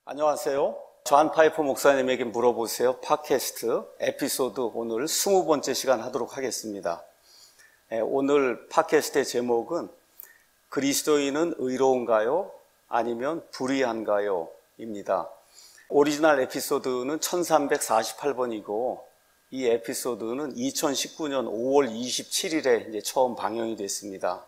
안녕하세요. 존 파이퍼 목사님에게 물어보세요. 팟캐스트 에피소드 오늘 20번째 시간 하도록 하겠습니다. 오늘 팟캐스트의 제목은 그리스도인은 의로운가요? 아니면 불의한가요? 입니다. 오리지널 에피소드는 1348번이고 이 에피소드는 2019년 5월 27일에 이제 처음 방영이 됐습니다.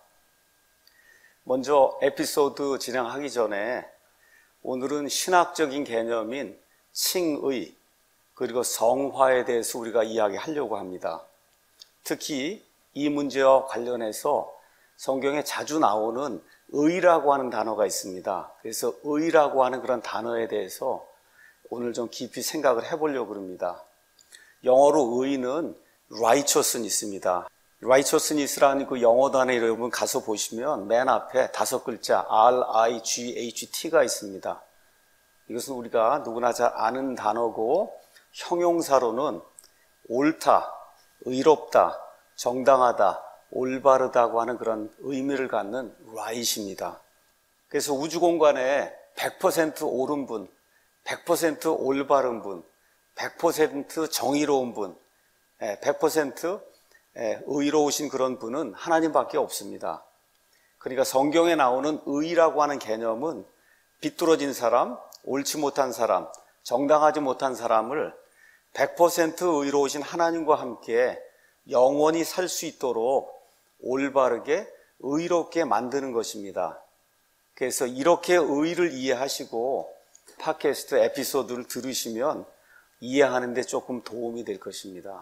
먼저 에피소드 진행하기 전에 오늘은 신학적인 개념인 칭의 그리고 성화에 대해서 우리가 이야기하려고 합니다. 특히 이 문제와 관련해서 성경에 자주 나오는 의라고 하는 단어가 있습니다. 그래서 의라고 하는 그런 단어에 대해서 오늘 좀 깊이 생각을 해보려고 합니다. 영어로 의는 righteousness입니다. righteousness라는 그 영어 단어 여러분 가서 보시면 맨 앞에 5글자 R-I-G-H-T가 있습니다. 이것은 우리가 누구나 잘 아는 단어고 형용사로는 옳다, 의롭다, 정당하다, 올바르다고 하는 그런 의미를 갖는 right입니다. 그래서 우주 공간에 100% 옳은 분, 100% 올바른 분, 100% 정의로운 분, 100% 의로우신 그런 분은 하나님밖에 없습니다. 그러니까 성경에 나오는 의라고 하는 개념은 비뚤어진 사람, 옳지 못한 사람, 정당하지 못한 사람을 100% 의로우신 하나님과 함께 영원히 살 수 있도록 올바르게 의롭게 만드는 것입니다. 그래서 이렇게 의를 이해하시고 팟캐스트 에피소드를 들으시면 이해하는 데 조금 도움이 될 것입니다.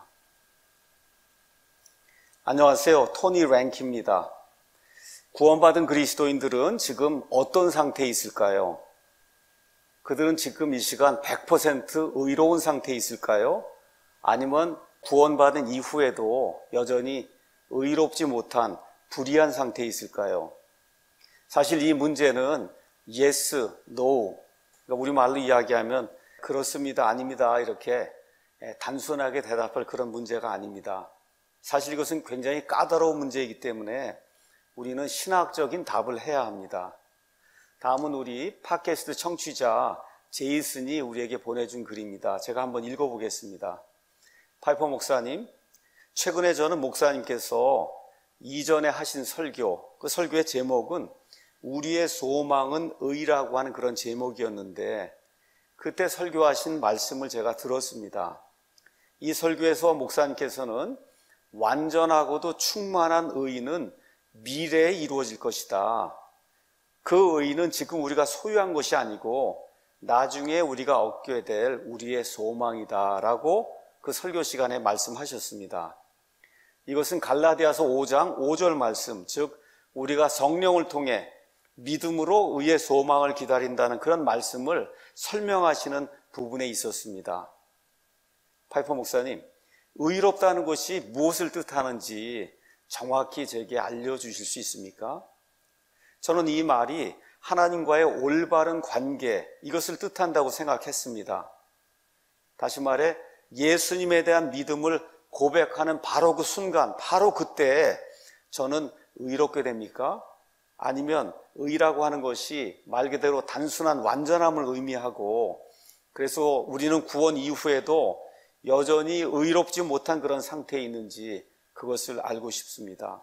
안녕하세요. 토니 랭키입니다. 구원받은 그리스도인들은 지금 어떤 상태에 있을까요? 그들은 지금 이 시간 100% 의로운 상태에 있을까요? 아니면 구원받은 이후에도 여전히 의롭지 못한 불의한 상태에 있을까요? 사실 이 문제는 yes, no, 그러니까 우리말로 이야기하면 그렇습니다, 아닙니다 이렇게 단순하게 대답할 그런 문제가 아닙니다. 사실 이것은 굉장히 까다로운 문제이기 때문에 우리는 신학적인 답을 해야 합니다. 다음은 우리 팟캐스트 청취자 제이슨이 우리에게 보내준 글입니다. 제가 한번 읽어보겠습니다. 파이퍼 목사님, 최근에 저는 목사님께서 이전에 하신 설교, 그 설교의 제목은 우리의 소망은 의라고 하는 그런 제목이었는데 그때 설교하신 말씀을 제가 들었습니다. 이 설교에서 목사님께서는 완전하고도 충만한 의는 미래에 이루어질 것이다. 그 의는 지금 우리가 소유한 것이 아니고 나중에 우리가 얻게 될 우리의 소망이다 라고 그 설교 시간에 말씀하셨습니다. 이것은 갈라디아서 5장 5절 말씀, 즉 우리가 성령을 통해 믿음으로 의의 소망을 기다린다는 그런 말씀을 설명하시는 부분에 있었습니다. 파이퍼 목사님, 의롭다는 것이 무엇을 뜻하는지 정확히 제게 알려주실 수 있습니까? 저는 이 말이 하나님과의 올바른 관계, 이것을 뜻한다고 생각했습니다. 다시 말해 예수님에 대한 믿음을 고백하는 바로 그 순간, 바로 그때 저는 의롭게 됩니까? 아니면 의라고 하는 것이 말 그대로 단순한 완전함을 의미하고 그래서 우리는 구원 이후에도 여전히 의롭지 못한 그런 상태에 있는지 그것을 알고 싶습니다.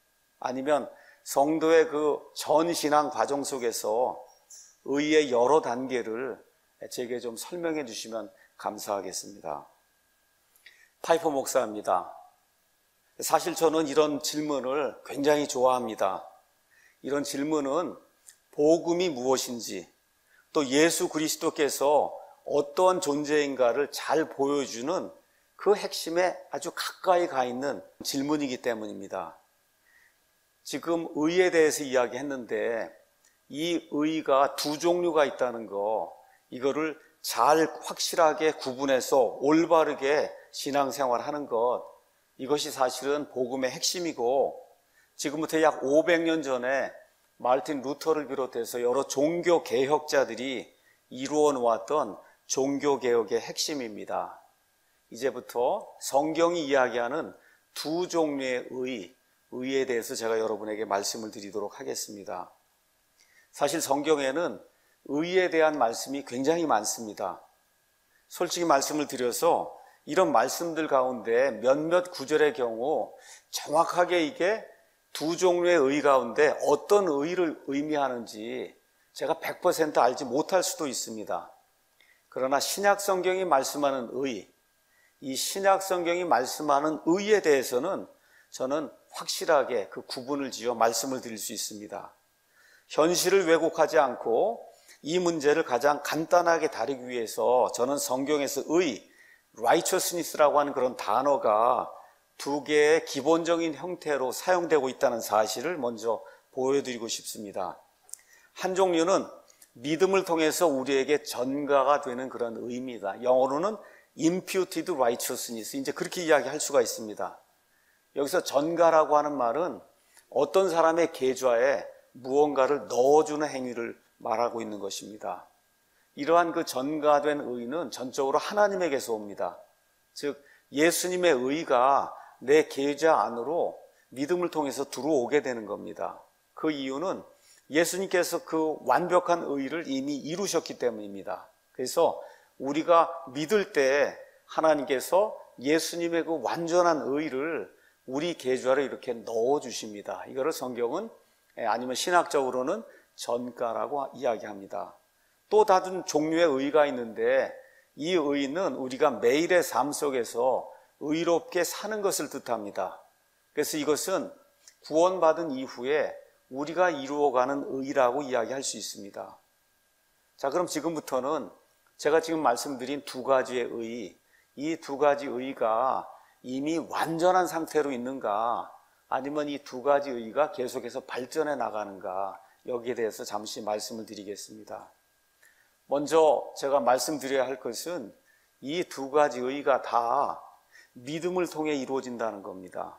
아니면 성도의 그 전신앙 과정 속에서 의의 여러 단계를 제게 좀 설명해 주시면 감사하겠습니다. 파이퍼 목사입니다. 사실 저는 이런 질문을 굉장히 좋아합니다. 이런 질문은 복음이 무엇인지 또 예수 그리스도께서 어떠한 존재인가를 잘 보여주는 그 핵심에 아주 가까이 가 있는 질문이기 때문입니다. 지금 의에 대해서 이야기했는데 이 의가 두 종류가 있다는 거, 이거를 잘 확실하게 구분해서 올바르게 신앙생활하는 것, 이것이 사실은 복음의 핵심이고 지금부터 약 500년 전에 마르틴 루터를 비롯해서 여러 종교 개혁자들이 이루어 놓았던 종교개혁의 핵심입니다. 이제부터 성경이 이야기하는 두 종류의 의에 대해서 제가 여러분에게 말씀을 드리도록 하겠습니다. 사실 성경에는 의에 대한 말씀이 굉장히 많습니다. 솔직히 말씀을 드려서 이런 말씀들 가운데 몇몇 구절의 경우 정확하게 이게 두 종류의 의 가운데 어떤 의를 의미하는지 제가 100% 알지 못할 수도 있습니다. 그러나 신약 성경이 말씀하는 의, 이 신약 성경이 말씀하는 의에 대해서는 저는 확실하게 그 구분을 지어 말씀을 드릴 수 있습니다. 현실을 왜곡하지 않고 이 문제를 가장 간단하게 다루기 위해서 저는 성경에서 의, righteousness라고 하는 그런 단어가 두 개의 기본적인 형태로 사용되고 있다는 사실을 먼저 보여드리고 싶습니다. 한 종류는 믿음을 통해서 우리에게 전가가 되는 그런 의미다. 영어로는 imputed righteousness, 이제 그렇게 이야기할 수가 있습니다. 여기서 전가라고 하는 말은 어떤 사람의 계좌에 무언가를 넣어주는 행위를 말하고 있는 것입니다. 이러한 그 전가된 의는 전적으로 하나님에게서 옵니다. 즉 예수님의 의가 내 계좌 안으로 믿음을 통해서 들어오게 되는 겁니다. 그 이유는 예수님께서 그 완벽한 의를 이미 이루셨기 때문입니다. 그래서 우리가 믿을 때 하나님께서 예수님의 그 완전한 의를 우리 계좌로 이렇게 넣어주십니다. 이거를 성경은 아니면 신학적으로는 전가라고 이야기합니다. 또 다른 종류의 의가 있는데 이 의는 우리가 매일의 삶 속에서 의롭게 사는 것을 뜻합니다. 그래서 이것은 구원받은 이후에 우리가 이루어가는 의라고 이야기할 수 있습니다. 자, 그럼 지금부터는 제가 지금 말씀드린 두 가지의 의, 이 두 가지 의가 이미 완전한 상태로 있는가, 아니면 이 두 가지 의가 계속해서 발전해 나가는가, 여기에 대해서 잠시 말씀을 드리겠습니다. 먼저 제가 말씀드려야 할 것은 이 두 가지 의가 다 믿음을 통해 이루어진다는 겁니다.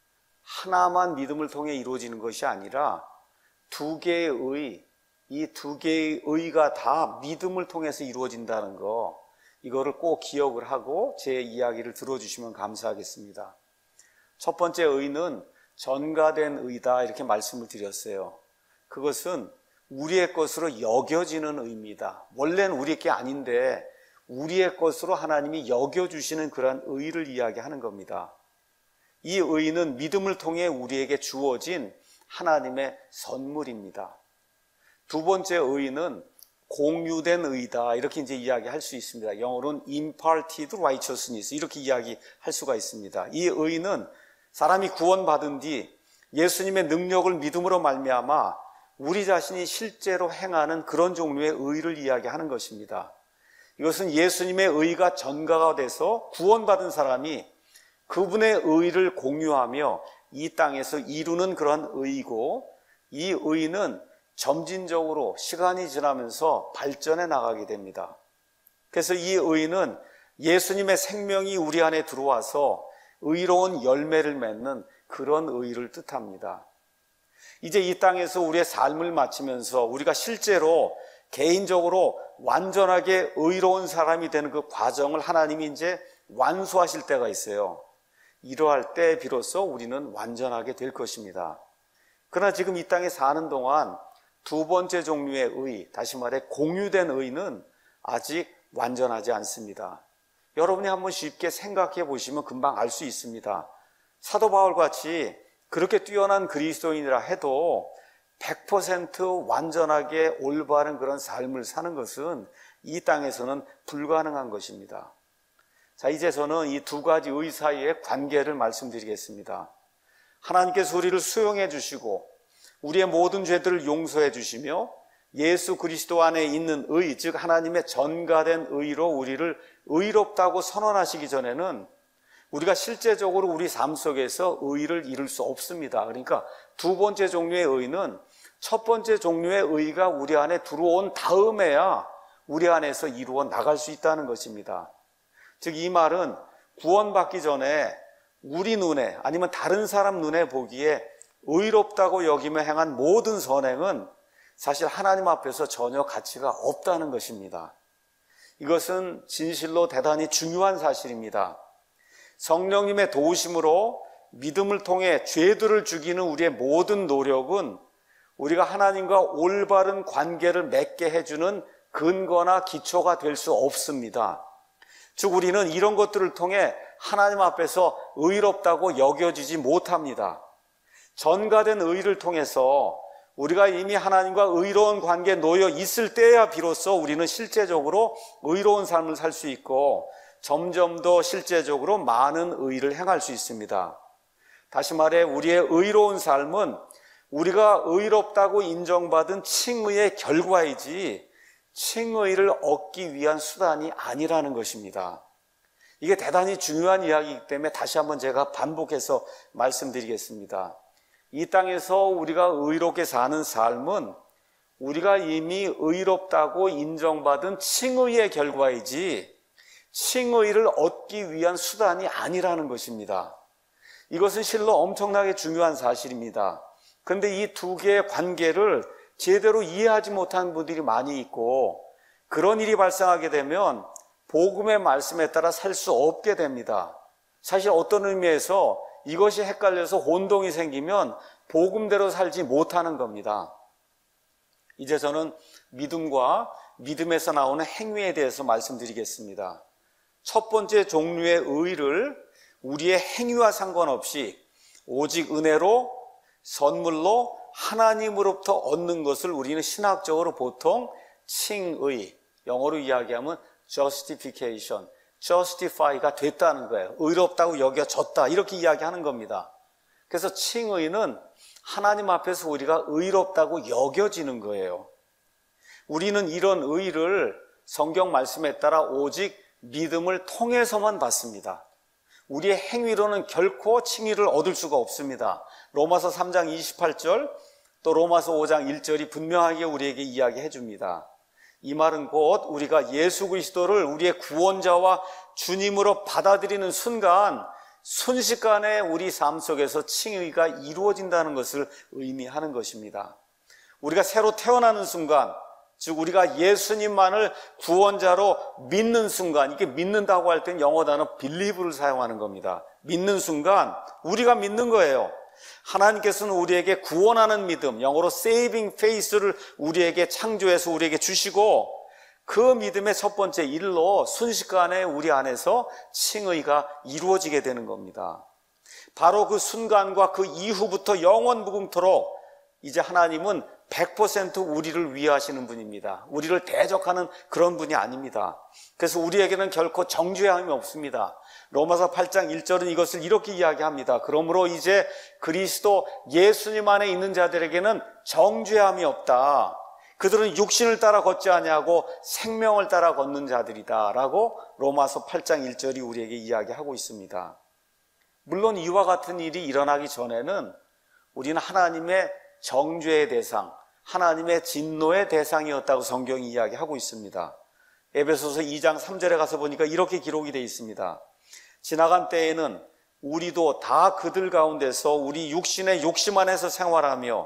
하나만 믿음을 통해 이루어지는 것이 아니라 두 개의 의, 이 두 개의 의가 다 믿음을 통해서 이루어진다는 거, 이거를 꼭 기억을 하고 제 이야기를 들어주시면 감사하겠습니다. 첫 번째 의는 전가된 의다, 이렇게 말씀을 드렸어요. 그것은 우리의 것으로 여겨지는 의입니다. 원래는 우리 게 아닌데 우리의 것으로 하나님이 여겨주시는 그러한 의를 이야기하는 겁니다. 이 의는 믿음을 통해 우리에게 주어진 하나님의 선물입니다. 두 번째 의는 공유된 의다, 이렇게 이제 이야기할 수 있습니다. 영어로는 imparted righteousness, 이렇게 이야기할 수가 있습니다. 이 의는 사람이 구원받은 뒤 예수님의 능력을 믿음으로 말미암아 우리 자신이 실제로 행하는 그런 종류의 의를 이야기하는 것입니다. 이것은 예수님의 의가 전가가 돼서 구원받은 사람이 그분의 의를 공유하며 이 땅에서 이루는 그런 의이고, 이 의는 점진적으로 시간이 지나면서 발전해 나가게 됩니다. 그래서 이 의는 예수님의 생명이 우리 안에 들어와서 의로운 열매를 맺는 그런 의를 뜻합니다. 이제 이 땅에서 우리의 삶을 마치면서 우리가 실제로 개인적으로 완전하게 의로운 사람이 되는 그 과정을 하나님이 이제 완수하실 때가 있어요. 이러할 때 비로소 우리는 완전하게 될 것입니다. 그러나 지금 이 땅에 사는 동안 두 번째 종류의 의, 다시 말해 공유된 의는 아직 완전하지 않습니다. 여러분이 한번 쉽게 생각해 보시면 금방 알 수 있습니다. 사도 바울 같이 그렇게 뛰어난 그리스도인이라 해도 100% 완전하게 올바른 그런 삶을 사는 것은 이 땅에서는 불가능한 것입니다. 자, 이제 저는 이 두 가지 의 사이의 관계를 말씀드리겠습니다. 하나님께서 우리를 수용해 주시고 우리의 모든 죄들을 용서해 주시며 예수 그리스도 안에 있는 의, 즉 하나님의 전가된 의로 우리를 의롭다고 선언하시기 전에는 우리가 실제적으로 우리 삶 속에서 의를 이룰 수 없습니다. 그러니까 두 번째 종류의 의는 첫 번째 종류의 의가 우리 안에 들어온 다음에야 우리 안에서 이루어 나갈 수 있다는 것입니다. 즉 이 말은 구원받기 전에 우리 눈에 아니면 다른 사람 눈에 보기에 의롭다고 여기며 행한 모든 선행은 사실 하나님 앞에서 전혀 가치가 없다는 것입니다. 이것은 진실로 대단히 중요한 사실입니다. 성령님의 도우심으로 믿음을 통해 죄들을 죽이는 우리의 모든 노력은 우리가 하나님과 올바른 관계를 맺게 해주는 근거나 기초가 될 수 없습니다. 즉 우리는 이런 것들을 통해 하나님 앞에서 의롭다고 여겨지지 못합니다. 전가된 의를 통해서 우리가 이미 하나님과 의로운 관계에 놓여 있을 때야 비로소 우리는 실제적으로 의로운 삶을 살 수 있고 점점 더 실제적으로 많은 의를 행할 수 있습니다. 다시 말해 우리의 의로운 삶은 우리가 의롭다고 인정받은 칭의의 결과이지 칭의를 얻기 위한 수단이 아니라는 것입니다. 이게 대단히 중요한 이야기이기 때문에 다시 한번 제가 반복해서 말씀드리겠습니다. 이 땅에서 우리가 의롭게 사는 삶은 우리가 이미 의롭다고 인정받은 칭의의 결과이지 칭의를 얻기 위한 수단이 아니라는 것입니다. 이것은 실로 엄청나게 중요한 사실입니다. 그런데 이 두 개의 관계를 제대로 이해하지 못하는 분들이 많이 있고 그런 일이 발생하게 되면 복음의 말씀에 따라 살 수 없게 됩니다. 사실 어떤 의미에서 이것이 헷갈려서 혼동이 생기면 복음대로 살지 못하는 겁니다. 이제 저는 믿음과 믿음에서 나오는 행위에 대해서 말씀드리겠습니다. 첫 번째 종류의 의를 우리의 행위와 상관없이 오직 은혜로 선물로 하나님으로부터 얻는 것을 우리는 신학적으로 보통 칭의, 영어로 이야기하면 justification, justify가 됐다는 거예요. 의롭다고 여겨졌다 이렇게 이야기하는 겁니다. 그래서 칭의는 하나님 앞에서 우리가 의롭다고 여겨지는 거예요. 우리는 이런 의를 성경 말씀에 따라 오직 믿음을 통해서만 받습니다. 우리의 행위로는 결코 칭의를 얻을 수가 없습니다. 로마서 3장 28절 또 로마서 5장 1절이 분명하게 우리에게 이야기해 줍니다. 이 말은 곧 우리가 예수 그리스도를 우리의 구원자와 주님으로 받아들이는 순간 순식간에 우리 삶 속에서 칭의가 이루어진다는 것을 의미하는 것입니다. 우리가 새로 태어나는 순간, 즉 우리가 예수님만을 구원자로 믿는 순간, 이게 믿는다고 할 땐 영어 단어 believe를 사용하는 겁니다. 믿는 순간 우리가 믿는 거예요. 하나님께서는 우리에게 구원하는 믿음, 영어로 saving faith를 우리에게 창조해서 우리에게 주시고 그 믿음의 첫 번째 일로 순식간에 우리 안에서 칭의가 이루어지게 되는 겁니다. 바로 그 순간과 그 이후부터 영원 무궁토록 이제 하나님은 100% 우리를 위하시는 분입니다. 우리를 대적하는 그런 분이 아닙니다. 그래서 우리에게는 결코 정죄함이 없습니다. 로마서 8장 1절은 이것을 이렇게 이야기합니다. 그러므로 이제 그리스도 예수님 안에 있는 자들에게는 정죄함이 없다. 그들은 육신을 따라 걷지 아니하고 생명을 따라 걷는 자들이다 라고 로마서 8장 1절이 우리에게 이야기하고 있습니다. 물론 이와 같은 일이 일어나기 전에는 우리는 하나님의 정죄의 대상, 하나님의 진노의 대상이었다고 성경이 이야기하고 있습니다. 에베소서 2장 3절에 가서 보니까 이렇게 기록이 되어 있습니다. 지나간 때에는 우리도 다 그들 가운데서 우리 육신의 욕심 안에서 생활하며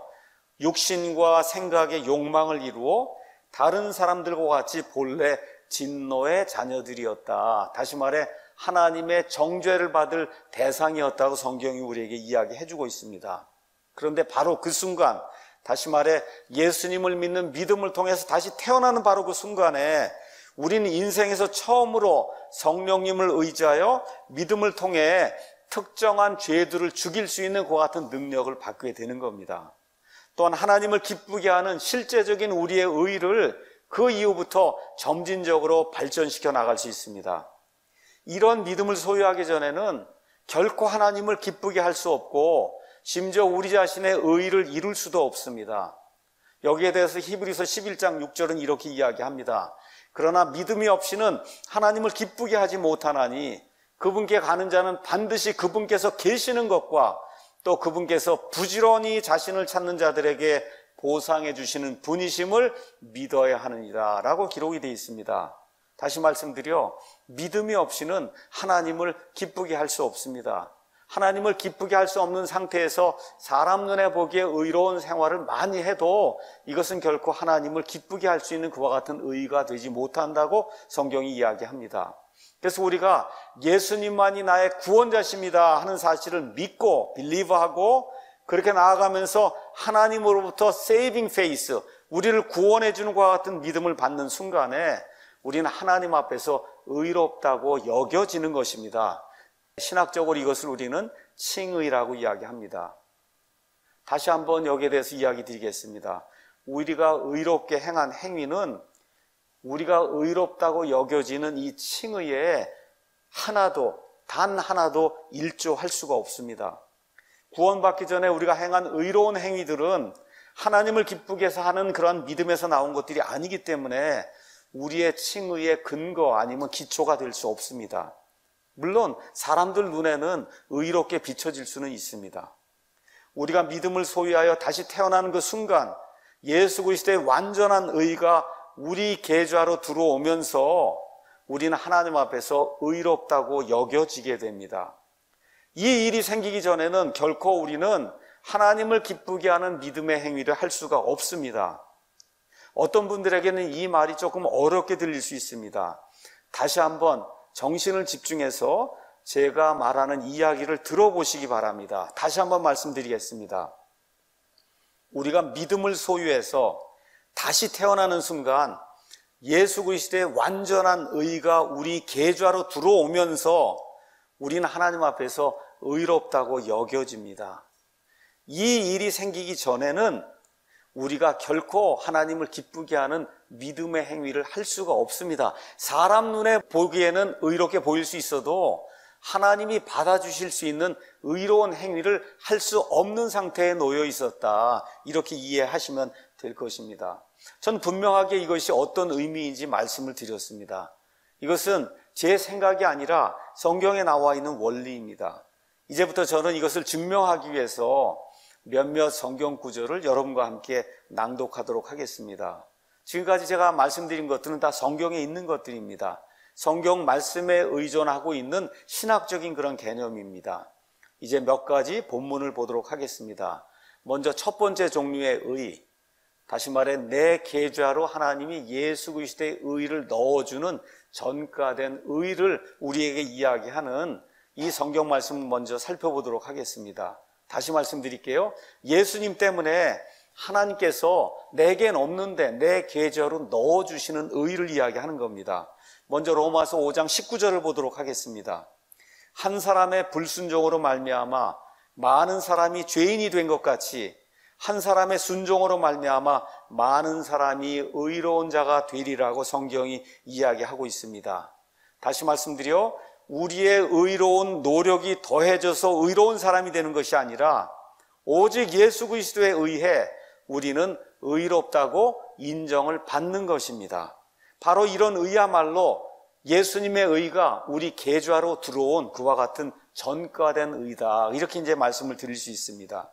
육신과 생각의 욕망을 이루어 다른 사람들과 같이 본래 진노의 자녀들이었다. 다시 말해 하나님의 정죄를 받을 대상이었다고 성경이 우리에게 이야기해주고 있습니다. 그런데 바로 그 순간, 다시 말해 예수님을 믿는 믿음을 통해서 다시 태어나는 바로 그 순간에 우리는 인생에서 처음으로 성령님을 의지하여 믿음을 통해 특정한 죄들을 죽일 수 있는 그와 같은 능력을 받게 되는 겁니다. 또한 하나님을 기쁘게 하는 실제적인 우리의 의를 그 이후부터 점진적으로 발전시켜 나갈 수 있습니다. 이런 믿음을 소유하기 전에는 결코 하나님을 기쁘게 할 수 없고 심지어 우리 자신의 의의를 이룰 수도 없습니다. 여기에 대해서 히브리서 11장 6절은 이렇게 이야기합니다. 그러나 믿음이 없이는 하나님을 기쁘게 하지 못하나니 그분께 가는 자는 반드시 그분께서 계시는 것과 또 그분께서 부지런히 자신을 찾는 자들에게 보상해 주시는 분이심을 믿어야 하느니라 라고 기록이 되어 있습니다. 다시 말씀드려 믿음이 없이는 하나님을 기쁘게 할 수 없습니다. 하나님을 기쁘게 할 수 없는 상태에서 사람 눈에 보기에 의로운 생활을 많이 해도 이것은 결코 하나님을 기쁘게 할 수 있는 그와 같은 의의가 되지 못한다고 성경이 이야기합니다. 그래서 우리가 예수님만이 나의 구원자십니다 하는 사실을 믿고 빌리브하고 그렇게 나아가면서 하나님으로부터 세이빙 페이스, 우리를 구원해 주는 것과 같은 믿음을 받는 순간에 우리는 하나님 앞에서 의롭다고 여겨지는 것입니다. 신학적으로 이것을 우리는 칭의라고 이야기합니다. 다시 한번 여기에 대해서 이야기 드리겠습니다. 우리가 의롭게 행한 행위는 우리가 의롭다고 여겨지는 이 칭의에 단 하나도 일조할 수가 없습니다. 구원받기 전에 우리가 행한 의로운 행위들은 하나님을 기쁘게 해서 하는 그러한 믿음에서 나온 것들이 아니기 때문에 우리의 칭의의 근거 아니면 기초가 될 수 없습니다. 물론 사람들 눈에는 의롭게 비춰질 수는 있습니다. 우리가 믿음을 소유하여 다시 태어나는 그 순간 예수 그리스도의 완전한 의가 우리 계좌로 들어오면서 우리는 하나님 앞에서 의롭다고 여겨지게 됩니다. 이 일이 생기기 전에는 결코 우리는 하나님을 기쁘게 하는 믿음의 행위를 할 수가 없습니다. 어떤 분들에게는 이 말이 조금 어렵게 들릴 수 있습니다. 다시 한번 정신을 집중해서 제가 말하는 이야기를 들어보시기 바랍니다. 다시 한번 말씀드리겠습니다. 우리가 믿음을 소유해서 다시 태어나는 순간 예수 그리스도의 완전한 의가 우리 계좌로 들어오면서 우리는 하나님 앞에서 의롭다고 여겨집니다. 이 일이 생기기 전에는 우리가 결코 하나님을 기쁘게 하는 믿음의 행위를 할 수가 없습니다. 사람 눈에 보기에는 의롭게 보일 수 있어도 하나님이 받아주실 수 있는 의로운 행위를 할 수 없는 상태에 놓여 있었다. 이렇게 이해하시면 될 것입니다. 전 분명하게 이것이 어떤 의미인지 말씀을 드렸습니다. 이것은 제 생각이 아니라 성경에 나와 있는 원리입니다. 이제부터 저는 이것을 증명하기 위해서 몇몇 성경 구절을 여러분과 함께 낭독하도록 하겠습니다. 지금까지 제가 말씀드린 것들은 다 성경에 있는 것들입니다. 성경 말씀에 의존하고 있는 신학적인 그런 개념입니다. 이제 몇 가지 본문을 보도록 하겠습니다. 먼저 첫 번째 종류의 의, 다시 말해 내 계좌로 하나님이 예수 그리스도의 의를 넣어주는 전가된 의를 우리에게 이야기하는 이 성경 말씀을 먼저 살펴보도록 하겠습니다. 다시 말씀드릴게요. 예수님 때문에 하나님께서 내겐 없는데 내 계좌로 넣어주시는 의를 이야기하는 겁니다. 먼저 로마서 5장 19절을 보도록 하겠습니다. 한 사람의 불순종으로 말미암아 많은 사람이 죄인이 된 것 같이 한 사람의 순종으로 말미암아 많은 사람이 의로운 자가 되리라고 성경이 이야기하고 있습니다. 다시 말씀드려 우리의 의로운 노력이 더해져서 의로운 사람이 되는 것이 아니라 오직 예수 그리스도에 의해 우리는 의롭다고 인정을 받는 것입니다. 바로 이런 의야말로 예수님의 의가 우리 계좌로 들어온 그와 같은 전가된 의다. 이렇게 이제 말씀을 드릴 수 있습니다.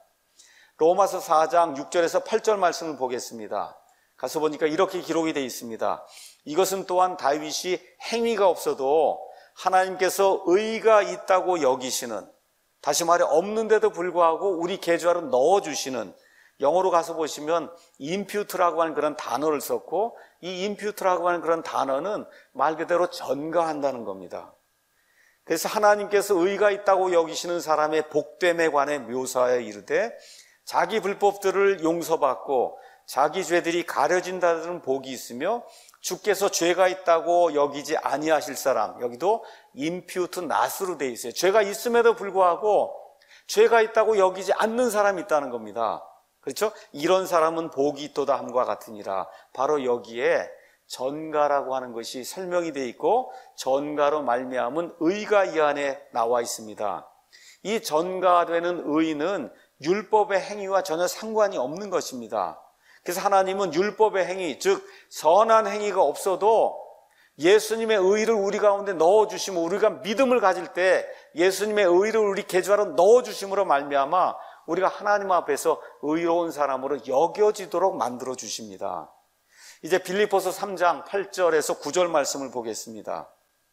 로마서 4장 6절에서 8절 말씀을 보겠습니다. 가서 보니까 이렇게 기록이 되어 있습니다. 이것은 또한 다윗이 행위가 없어도 하나님께서 의가 있다고 여기시는, 다시 말해 없는데도 불구하고 우리 계좌로 넣어주시는, 영어로 가서 보시면 impute라고 하는 그런 단어를 썼고 이 impute라고 하는 그런 단어는 말 그대로 전가한다는 겁니다. 그래서 하나님께서 의가 있다고 여기시는 사람의 복됨에 관해 묘사하여 이르되 자기 불법들을 용서받고 자기 죄들이 가려진다는 복이 있으며 주께서 죄가 있다고 여기지 아니하실 사람, 여기도 impute not으로 되어 있어요. 죄가 있음에도 불구하고 죄가 있다고 여기지 않는 사람이 있다는 겁니다. 그렇죠? 이런 사람은 복이 있도다 함과 같으니라. 바로 여기에 전가라고 하는 것이 설명이 되어 있고 전가로 말미암은 의가 이 안에 나와 있습니다. 이 전가되는 의는 율법의 행위와 전혀 상관이 없는 것입니다. 그래서 하나님은 율법의 행위, 즉 선한 행위가 없어도 예수님의 의를 우리 가운데 넣어주시면, 우리가 믿음을 가질 때 예수님의 의를 우리 계좌로 넣어주심으로 말미암아 우리가 하나님 앞에서 의로운 사람으로 여겨지도록 만들어 주십니다. 이제 빌립보서 3장 8절에서 9절 말씀을 보겠습니다.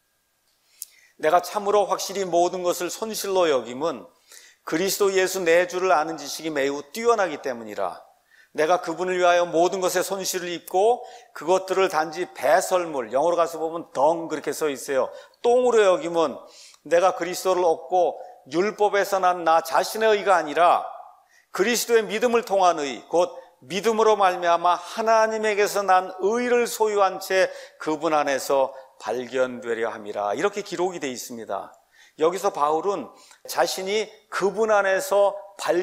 내가 참으로 확실히 모든 것을 손실로 여김은 그리스도 예수 내 주를 아는 지식이 매우 뛰어나기 때문이라. 내가 그분을 위하여 모든 것에 손실을 입고 그것들을 단지 배설물, 영어로 가서 보면 덩 그렇게 써 있어요. 똥으로 여김은 내가 그리스도를 얻고 율법에서 난 나 자신의 의가 아니라 그리스도의 믿음을 통한 의, 곧 믿음으로 말미암아 하나님에게서 난 의를 소유한 채 그분 안에서 발견되려 함이라. 이렇게 기록이 되어 있습니다. 여기서 바울은 자신이 그분 안에서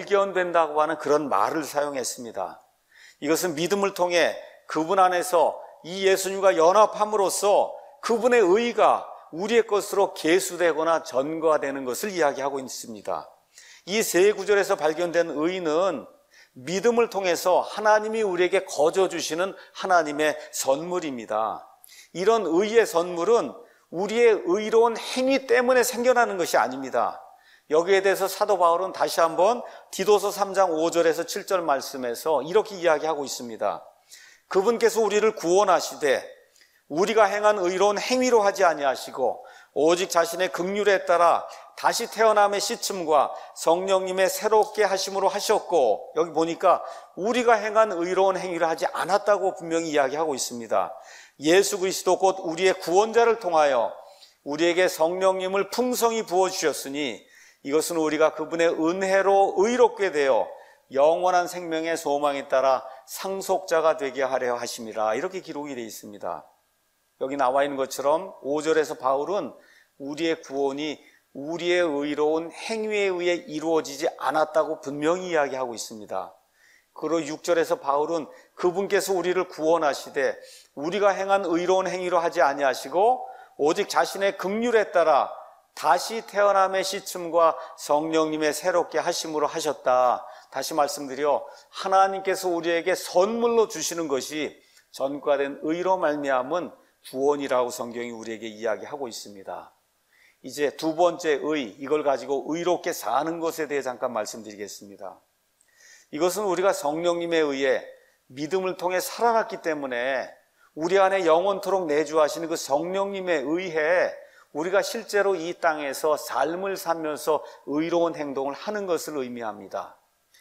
발견된다고 하는 그런 말을 사용했습니다. 이것은 믿음을 통해 그분 안에서 이 예수님과 연합함으로써 그분의 의가 우리의 것으로 계수되거나 전가되는 것을 이야기하고 있습니다. 이 세 구절에서 발견된 의는 믿음을 통해서 하나님이 우리에게 거저 주시는 하나님의 선물입니다. 이런 의의 선물은 우리의 의로운 행위 때문에 생겨나는 것이 아닙니다. 여기에 대해서 사도 바울은 다시 한번 디도서 3장 5절에서 7절 말씀에서 이렇게 이야기하고 있습니다. 그분께서 우리를 구원하시되 우리가 행한 의로운 행위로 하지 아니하시고 오직 자신의 긍휼에 따라 다시 태어남의 시침과 성령님의 새롭게 하심으로 하셨고, 여기 보니까 우리가 행한 의로운 행위를 하지 않았다고 분명히 이야기하고 있습니다. 예수 그리스도 곧 우리의 구원자를 통하여 우리에게 성령님을 풍성히 부어주셨으니 이것은 우리가 그분의 은혜로 의롭게 되어 영원한 생명의 소망에 따라 상속자가 되게 하려 하심이라. 이렇게 기록이 되어 있습니다. 여기 나와 있는 것처럼 5절에서 바울은 우리의 구원이 우리의 의로운 행위에 의해 이루어지지 않았다고 분명히 이야기하고 있습니다. 그리고 6절에서 바울은 그분께서 우리를 구원하시되 우리가 행한 의로운 행위로 하지 아니하시고 오직 자신의 긍휼에 따라 다시 태어남의 시침과 성령님의 새롭게 하심으로 하셨다. 다시 말씀드려 하나님께서 우리에게 선물로 주시는 것이 전가된 의로 말미암은 구원이라고 성경이 우리에게 이야기하고 있습니다. 이제 두 번째 의, 이걸 가지고 의롭게 사는 것에 대해 잠깐 말씀드리겠습니다. 이것은 우리가 성령님에 의해 믿음을 통해 살아났기 때문에 우리 안에 영원토록 내주하시는 그 성령님에 의해 우리가 실제로 이 땅에서 삶을 살면서 의로운 행동을 하는 것을 의미합니다.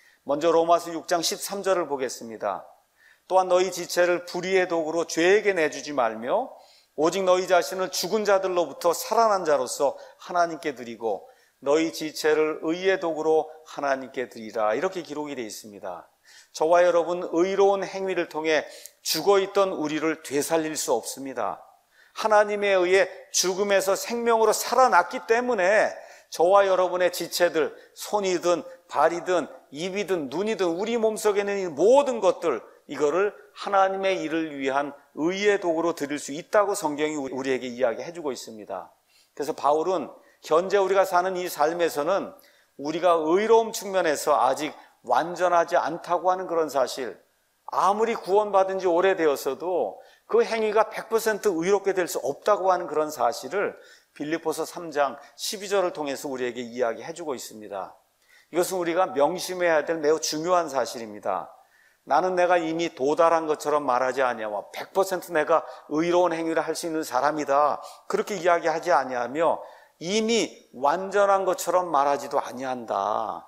먼저 로마서 6장 13절을 보겠습니다. 또한 너희 지체를 불의의 도구로 죄에게 내주지 말며 오직 너희 자신을 죽은 자들로부터 살아난 자로서 하나님께 드리고 너희 지체를 의의 도구로 하나님께 드리라. 이렇게 기록이 되어 있습니다. 저와 여러분 의로운 행위를 통해 죽어있던 우리를 되살릴 수 없습니다. 하나님에 의해 죽음에서 생명으로 살아났기 때문에 저와 여러분의 지체들, 손이든 발이든 입이든 눈이든 우리 몸속에 있는 이 모든 것들, 이거를 하나님의 일을 위한 의의 도구로 드릴 수 있다고 성경이 우리에게 이야기해주고 있습니다. 그래서 바울은 현재 우리가 사는 이 삶에서는 우리가 의로움 측면에서 아직 완전하지 않다고 하는 그런 사실, 아무리 구원받은 지 오래되었어도 그 행위가 100% 의롭게 될 수 없다고 하는 그런 사실을 빌립보서 3장 12절을 통해서 우리에게 이야기해주고 있습니다. 이것은 우리가 명심해야 될 매우 중요한 사실입니다. 나는 내가 이미 도달한 것처럼 말하지 아니하며 100% 내가 의로운 행위를 할 수 있는 사람이다, 그렇게 이야기하지 아니하며 이미 완전한 것처럼 말하지도 아니한다.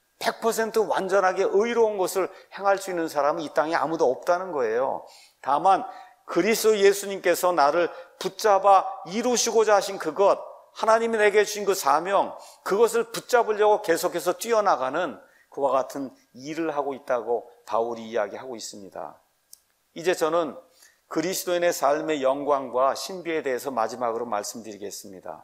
100% 완전하게 의로운 것을 행할 수 있는 사람은 이 땅에 아무도 없다는 거예요. 다만 그리스도 예수님께서 나를 붙잡아 이루시고자 하신 그것, 하나님이 내게 주신 그 사명, 그것을 붙잡으려고 계속해서 뛰어나가는 그와 같은 일을 하고 있다고 바울이 이야기하고 있습니다. 이제 저는 그리스도인의 삶의 영광과 신비에 대해서 마지막으로 말씀드리겠습니다.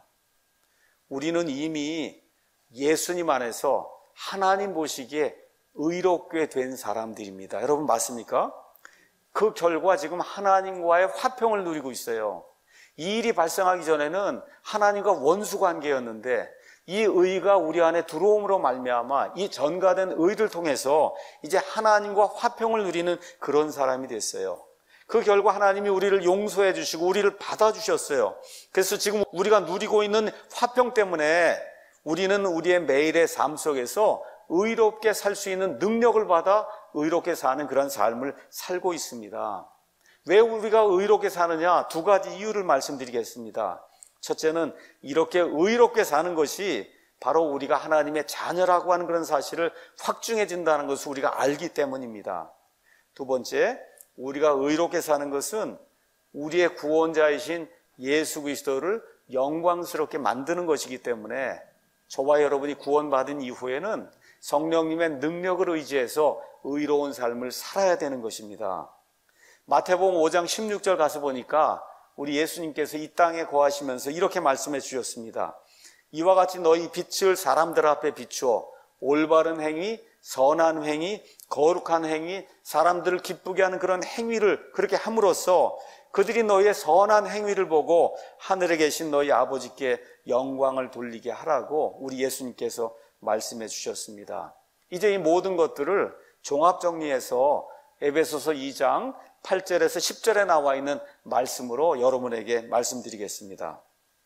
우리는 이미 예수님 안에서 하나님 보시기에 의롭게 된 사람들입니다. 여러분 맞습니까? 그 결과 지금 하나님과의 화평을 누리고 있어요. 이 일이 발생하기 전에는 하나님과 원수 관계였는데 이 의가 우리 안에 들어옴으로 말미암아 이 전가된 의를 통해서 이제 하나님과 화평을 누리는 그런 사람이 됐어요. 그 결과 하나님이 우리를 용서해 주시고 우리를 받아주셨어요. 그래서 지금 우리가 누리고 있는 화평 때문에 우리는 우리의 매일의 삶 속에서 의롭게 살 수 있는 능력을 받아 의롭게 사는 그런 삶을 살고 있습니다. 왜 우리가 의롭게 사느냐? 두 가지 이유를 말씀드리겠습니다. 첫째는 이렇게 의롭게 사는 것이 바로 우리가 하나님의 자녀라고 하는 그런 사실을 확증해준다는 것을 우리가 알기 때문입니다. 두 번째, 우리가 의롭게 사는 것은 우리의 구원자이신 예수 그리스도를 영광스럽게 만드는 것이기 때문에 저와 여러분이 구원받은 이후에는 성령님의 능력을 의지해서 의로운 삶을 살아야 되는 것입니다. 마태복음 5장 16절 가서 보니까 우리 예수님께서 이 땅에 거하시면서 이렇게 말씀해 주셨습니다. 이와 같이 너희 빛을 사람들 앞에 비추어 올바른 행위, 선한 행위, 거룩한 행위, 사람들을 기쁘게 하는 그런 행위를 그렇게 함으로써 그들이 너희의 선한 행위를 보고 하늘에 계신 너희 아버지께 영광을 돌리게 하라고 우리 예수님께서 말씀해 주셨습니다. 이제 이 모든 것들을 종합정리해서 에베소서 2장 8절에서 10절에 나와 있는 말씀으로 여러분에게 말씀드리겠습니다.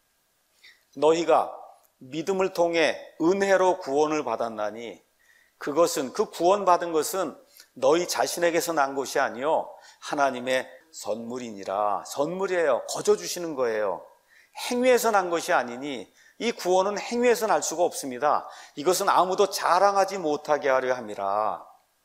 너희가 믿음을 통해 은혜로 구원을 받았나니 그것은 그 구원받은 것은 너희 자신에게서 난 것이 아니요 하나님의 선물이니라. 선물이에요. 거저 주시는 거예요. 행위에서 난 것이 아니니 이 구원은 행위에서 날 수가 없습니다. 이것은 아무도 자랑하지 못하게 하려 함이라.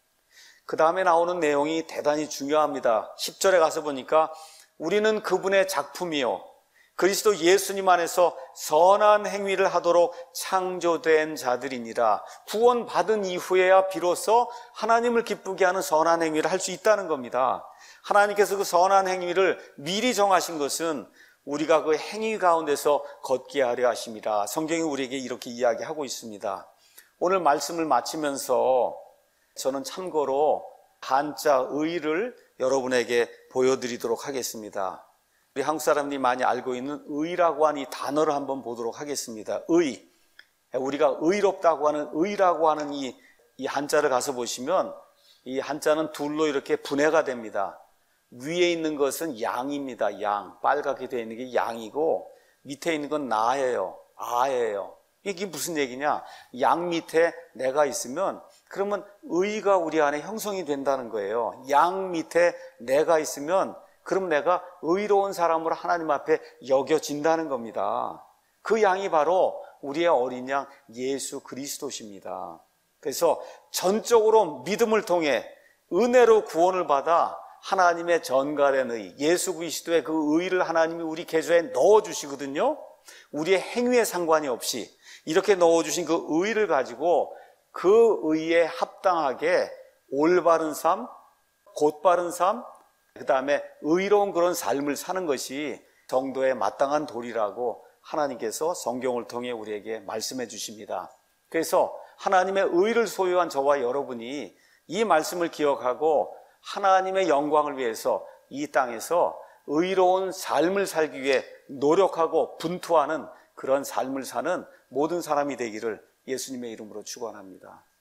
그 다음에 나오는 내용이 대단히 중요합니다. 10절에 가서 보니까 우리는 그분의 작품이요 그리스도 예수님 안에서 선한 행위를 하도록 창조된 자들이니라. 구원받은 이후에야 비로소 하나님을 기쁘게 하는 선한 행위를 할 수 있다는 겁니다. 하나님께서 그 선한 행위를 미리 정하신 것은 우리가 그 행위 가운데서 걷게 하려 하심이라. 성경이 우리에게 이렇게 이야기하고 있습니다. 오늘 말씀을 마치면서 저는 참고로 한자 의를 여러분에게 보여드리도록 하겠습니다. 우리 한국 사람들이 많이 알고 있는 의라고 하는 이 단어를 한번 보도록 하겠습니다. 의. 우리가 의롭다고 하는 의라고 하는 이 한자를 가서 보시면 이 한자는 둘로 이렇게 분해가 됩니다. 위에 있는 것은 양입니다. 양. 빨갛게 되어 있는 게 양이고 밑에 있는 건 나예요. 아예요. 이게 무슨 얘기냐? 양 밑에 내가 있으면 그러면 의가 우리 안에 형성이 된다는 거예요. 양 밑에 내가 있으면 그럼 내가 의로운 사람으로 하나님 앞에 여겨진다는 겁니다. 그 양이 바로 우리의 어린 양 예수 그리스도십니다. 그래서 전적으로 믿음을 통해 은혜로 구원을 받아 하나님의 전갈의 의, 예수 그리스도의 그 의를 하나님이 우리 계좌에 넣어주시거든요. 우리의 행위에 상관이 없이 이렇게 넣어주신 그 의를 가지고 그 의에 합당하게 올바른 삶, 곧바른 삶, 그 다음에 의로운 그런 삶을 사는 것이 정도의 마땅한 도리라고 하나님께서 성경을 통해 우리에게 말씀해 주십니다. 그래서 하나님의 의를 소유한 저와 여러분이 이 말씀을 기억하고 하나님의 영광을 위해서 이 땅에서 의로운 삶을 살기 위해 노력하고 분투하는 그런 삶을 사는 모든 사람이 되기를 예수님의 이름으로 축원합니다.